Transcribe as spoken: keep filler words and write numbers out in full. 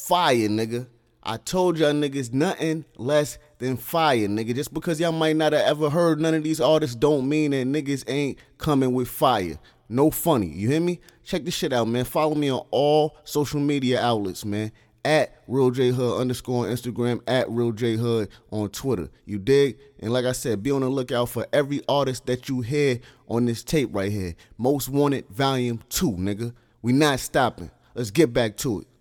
fire, nigga. I told y'all niggas nothing less than fire, nigga. Just because y'all might not have ever heard none of these artists don't mean that niggas ain't coming with fire. No funny, you hear me? Check this shit out, man. Follow me on all social media outlets, man. At Real J Hood underscore on Instagram, at Real J Hood on Twitter. You dig? And like I said, be on the lookout for every artist that you hear on this tape right here. Most Wanted Volume two, nigga. We not stopping. Let's get back to it.